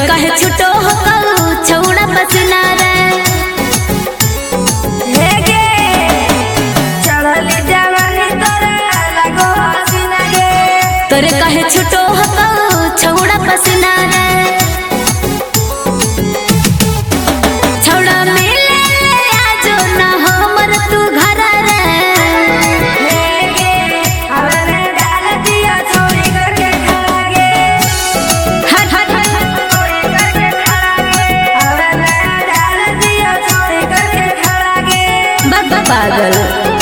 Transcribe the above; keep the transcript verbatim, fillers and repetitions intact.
कहे छुटो हो छौड़ा पसना रे हेगे चढ़ली जवानी तोरा लगो हसीना गे तोरे कहे छुटो हो छौड़ा पसना रे छौड़ा मिले आजो ना हमर तू घर रे हेगे हवने डाल दिया छोड़ी करके खड़ा गे हट हट छोड़ी करके खड़ा गे हवने डाल दिया छोड़ी करके खड़ा गे बाबा पागल।